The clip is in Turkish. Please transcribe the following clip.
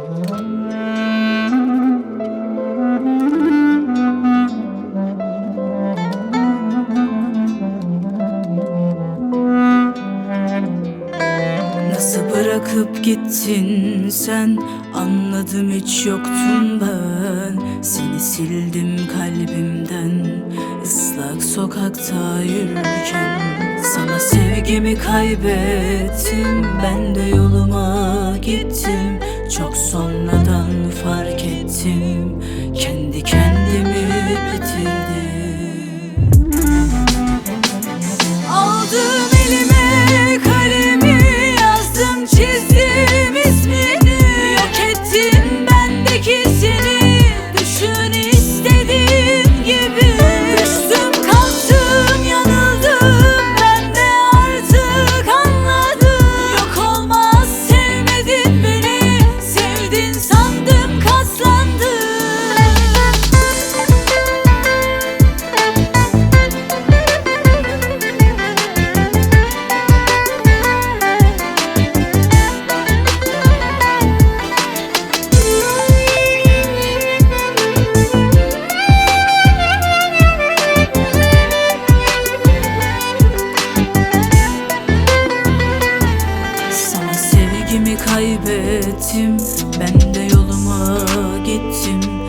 Nasıl bırakıp gittin sen, anladım hiç yoktun ben. Seni sildim kalbimden, ıslak sokakta yürürken. Sana sevgimi kaybettim, ben de yoluma gittim. Çok sonradan fark ettim, kendi kendimi bitirdim. Aldım elime kalemi, yazdım çizdim ismini. Yok ettim bendeki seni, düşün istediğin gibi. Düştüm kalktım yanıldım, ben de artık anladım. Yok olmaz sevmedin beni, sevdin sandım kaslandım. Sana sevgimi kaybettim, ben de yoluma gittim.